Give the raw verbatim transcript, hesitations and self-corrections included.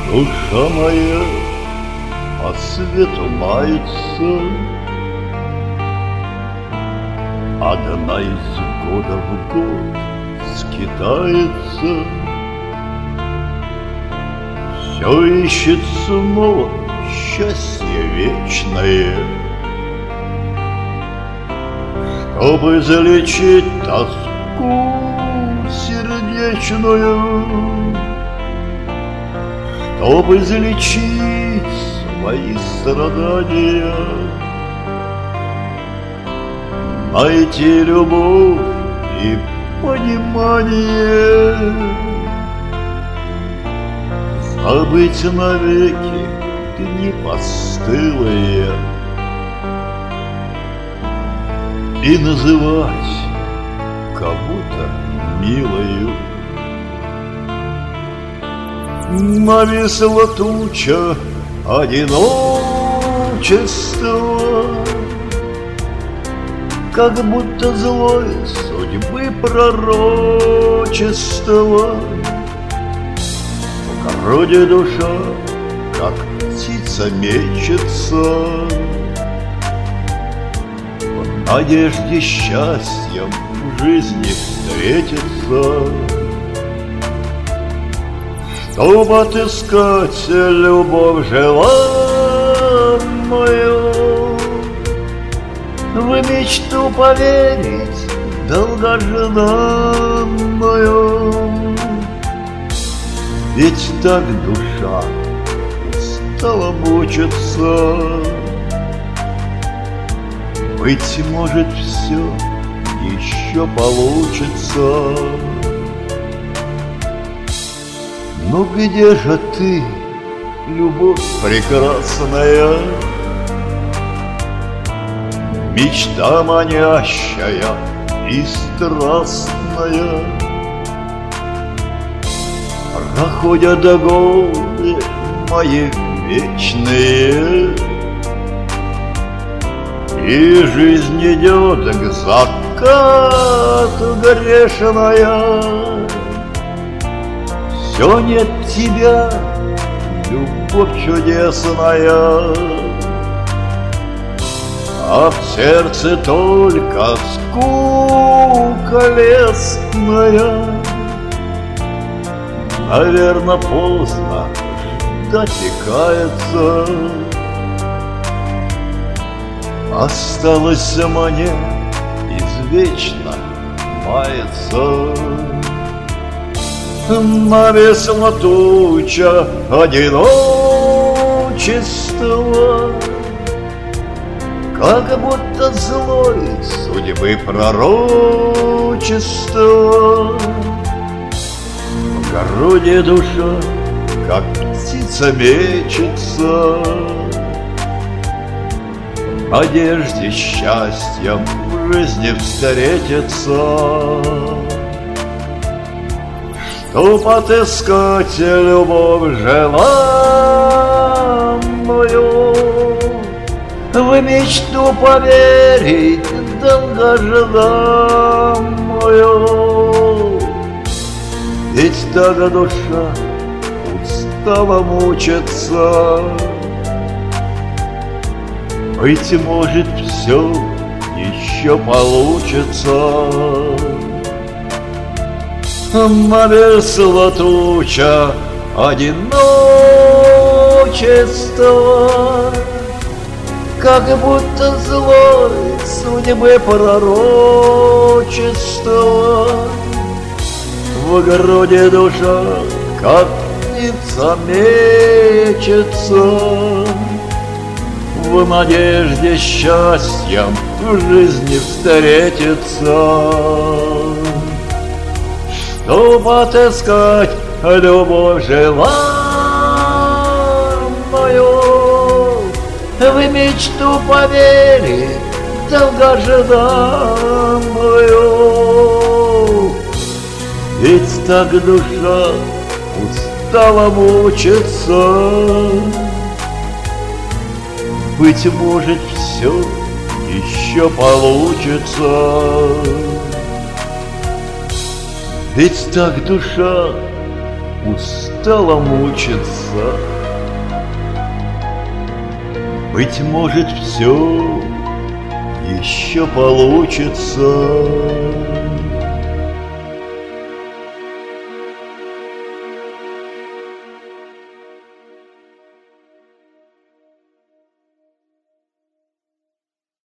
Душа моя по свету мается, одна из года в год скитается, все ищет снова счастье вечное, чтобы залечить тоску сердечную, чтобы залечить свои страдания, найти любовь и понимание, забыть навеки дни постылые и называть кого-то милою. Нависла туча одиночества, как будто злой судьбы пророчество. В груди душа, как птица, мечется, в надежде счастьем в жизни встретиться, чтоб отыскать любовь желанную, в мечту поверить долгожданную. Ведь так душа устала мучиться. Быть может, все еще получится. Но где же ты, любовь прекрасная, мечта манящая и страстная? Проходят годы мои вечные, и жизнь идет к закату грешная. Все нет тебя, любовь чудесная, а в сердце только скука лесная. Наверно, поздно ждать и каяться, осталось мне извечно маяться. Нависла туча одиночества, как будто злой судьбы пророчество. В груди душа, как птица, мечется, в надежде счастьем в жизни встретиться, чтоб отыскать любовь желанную, в мечту поверить долгожданную. Ведь так душа устала мучиться. Быть может, все еще получится. Нависла туча одиночества, как будто злой судьбы пророчество. В груди душа, как птица, мечется, в надежде счастьем в жизни встретиться, чтоб отыскать любовь желанную, в мечту поверить долгожданную. Ведь так душа устала мучиться. Быть может, все еще получится. Ведь так душа устала мучиться. Быть может, все еще получится.